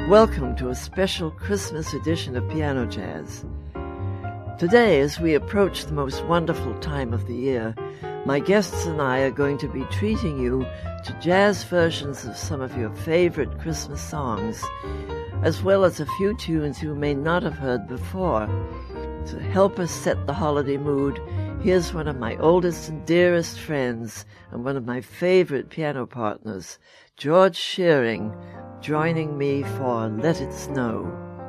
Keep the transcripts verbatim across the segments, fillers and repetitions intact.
Welcome to a special Christmas edition of Piano Jazz. Today, as we approach the most wonderful time of the year, my guests and I are going to be treating you to jazz versions of some of your favorite Christmas songs, as well as a few tunes you may not have heard before. To help us set the holiday mood, here's one of my oldest and dearest friends and one of my favorite piano partners, George Shearing, joining me for Let It Snow.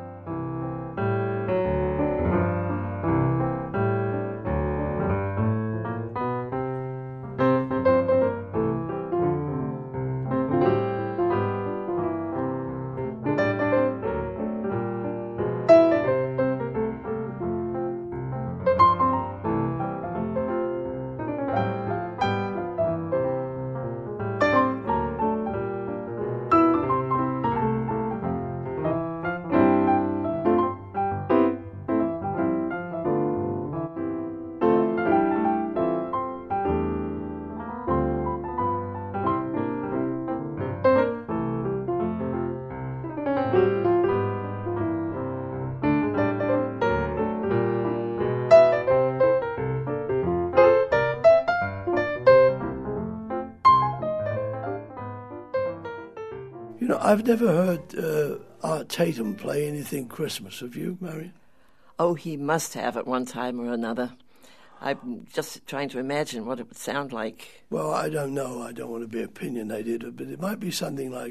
You know, I've never heard uh, Art Tatum play anything Christmas. Have you, Marion? Oh, he must have at one time or another. I'm just trying to imagine what it would sound like. Well, I don't know. I don't want to be opinionated, but it might be something like...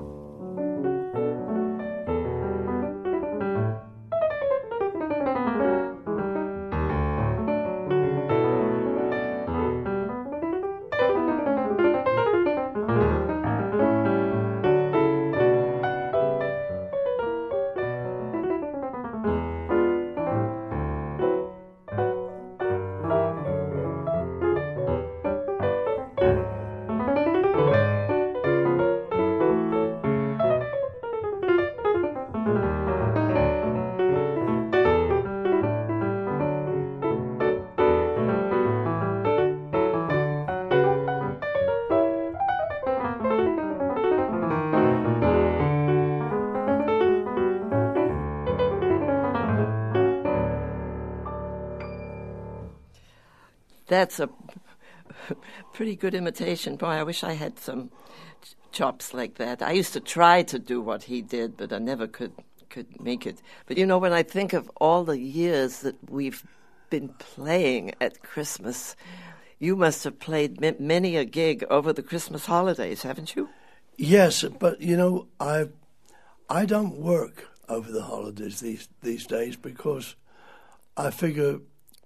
That's a pretty good imitation. Boy, I wish I had some ch- chops like that. I used to try to do what he did, but I never could could make it. But you know, when I think of all the years that we've been playing at Christmas, you must have played m- many a gig over the Christmas holidays, haven't you? Yes, but you know, I I don't work over the holidays these these days because I figure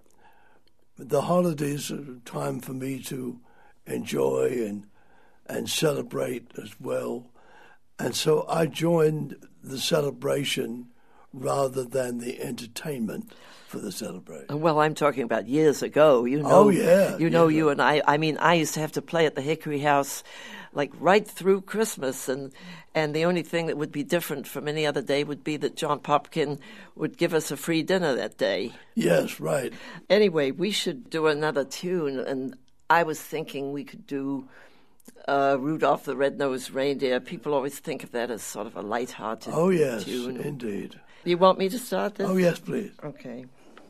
the holidays are a time for me to enjoy and and celebrate as well. And so I joined the celebration rather than the entertainment for the celebration. Well, I'm talking about years ago. You know, oh, yeah. You know, yeah. you and I, I mean, I used to have to play at the Hickory House like right through Christmas, and and the only thing that would be different from any other day would be that John Popkin would give us a free dinner that day. Yes, right. Anyway, we should do another tune, and I was thinking we could do uh, Rudolph the Red-Nosed Reindeer. People always think of that as sort of a light-hearted oh, yes, tune. indeed. You want me to start this? Oh, yes, please. Okay.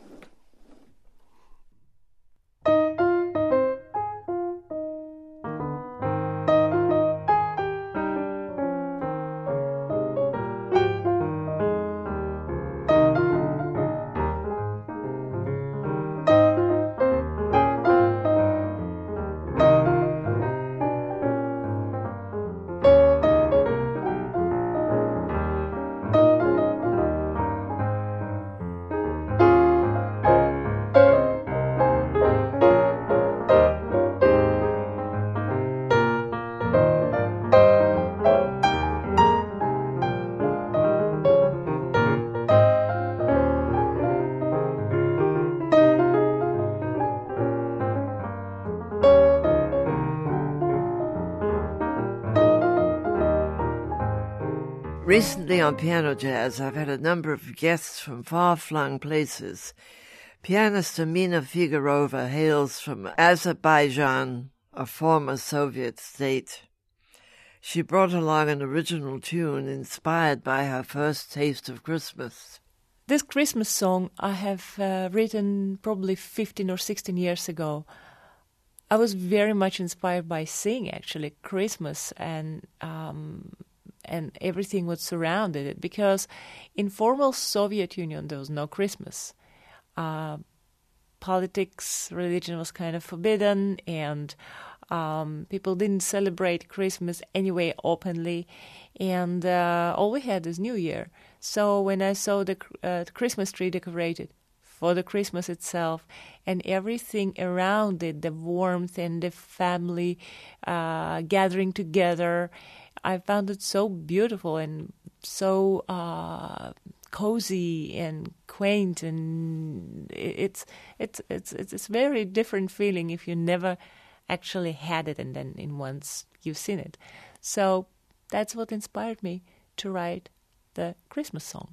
Recently on Piano Jazz, I've had a number of guests from far-flung places. Pianist Amina Figurova hails from Azerbaijan, a former Soviet state. She brought along an original tune inspired by her first taste of Christmas. This Christmas song I have uh, written probably fifteen or sixteen years ago. I was very much inspired by seeing actually Christmas and um, and everything what surrounded it, because in former Soviet Union there was no Christmas. Uh, politics, religion was kind of forbidden, and Um, people didn't celebrate Christmas anyway openly, and uh, all we had is New Year. So when I saw the, uh, the Christmas tree decorated for the Christmas itself and everything around it, the warmth and the family uh, gathering together, I found it so beautiful and so uh, cozy and quaint, and it's it's it's it's it's a very different feeling if you never actually had it and then in once you've seen it. So that's what inspired me to write the Christmas song.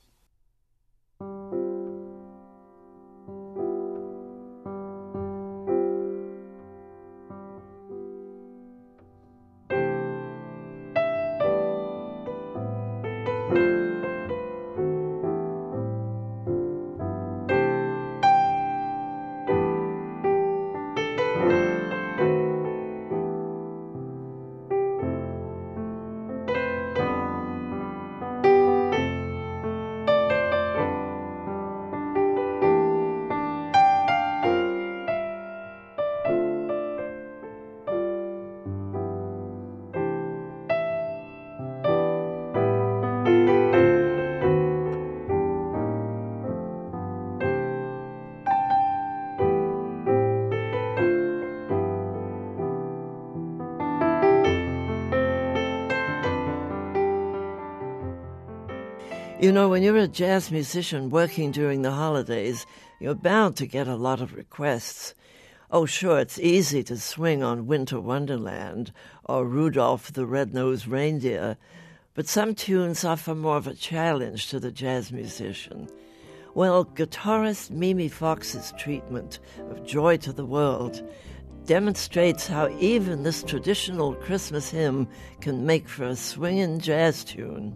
You know, when you're a jazz musician working during the holidays, you're bound to get a lot of requests. Oh, sure, it's easy to swing on Winter Wonderland or Rudolph the Red-Nosed Reindeer, but some tunes offer more of a challenge to the jazz musician. Well, guitarist Mimi Fox's treatment of Joy to the World demonstrates how even this traditional Christmas hymn can make for a swinging jazz tune.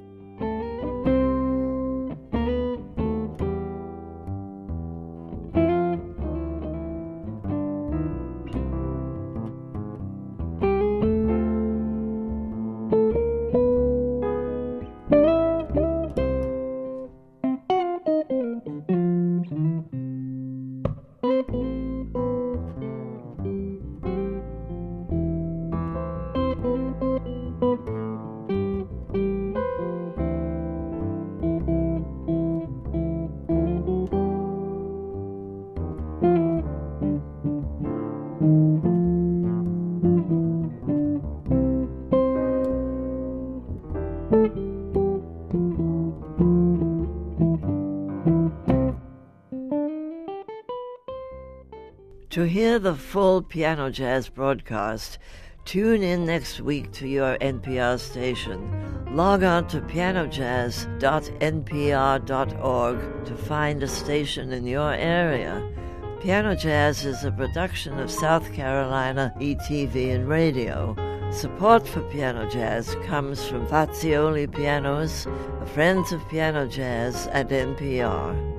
To hear the full Piano Jazz broadcast, tune in next week to your N P R station. Log on to piano jazz dot n p r dot org to find a station in your area. Piano Jazz is a production of South Carolina E T V and Radio. Support for Piano Jazz comes from Fazioli Pianos, the Friends of Piano Jazz, and N P R.